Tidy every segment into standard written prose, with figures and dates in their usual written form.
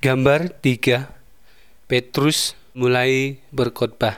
Gambar 3. Petrus mulai berkhotbah.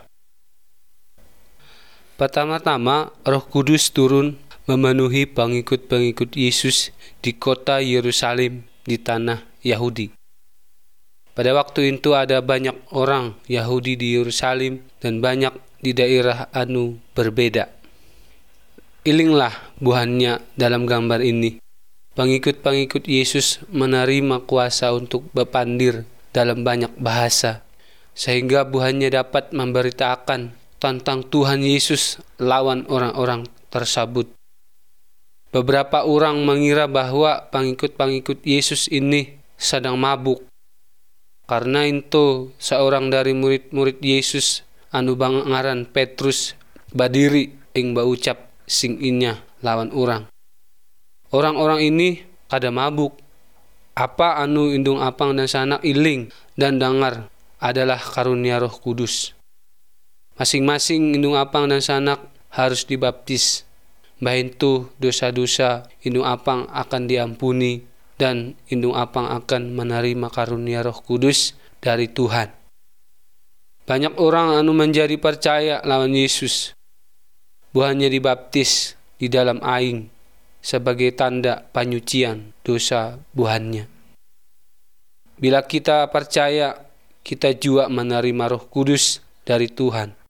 Pertama-tama Roh Kudus turun memenuhi pengikut-pengikut Yesus di kota Yerusalem di tanah Yahudi. Pada waktu itu ada banyak orang Yahudi di Yerusalem dan banyak di daerah berbeda. Ilinglah buahnya dalam gambar ini. Pengikut-pengikut Yesus menerima kuasa untuk berpandir dalam banyak bahasa, sehingga buahnya dapat memberitakan tentang Tuhan Yesus lawan orang-orang tersebut. Beberapa orang mengira bahwa pengikut-pengikut Yesus ini sedang mabuk. Karena itu seorang dari murid-murid Yesus bangaran Petrus badiri ing baucap sing inya lawan orang. Orang-orang ini kada mabuk. Apa indung apang dan sanak iling dan dengar adalah karunia Roh Kudus. Masing-masing indung apang dan sanak harus dibaptis. Bahintu dosa-dosa indung apang akan diampuni dan indung apang akan menerima karunia Roh Kudus dari Tuhan. Banyak orang menjadi percaya lawan Yesus. Buahnya dibaptis di dalam aing sebagai tanda penyucian dosa buahnya. Bila kita percaya, kita juga menerima Roh Kudus dari Tuhan.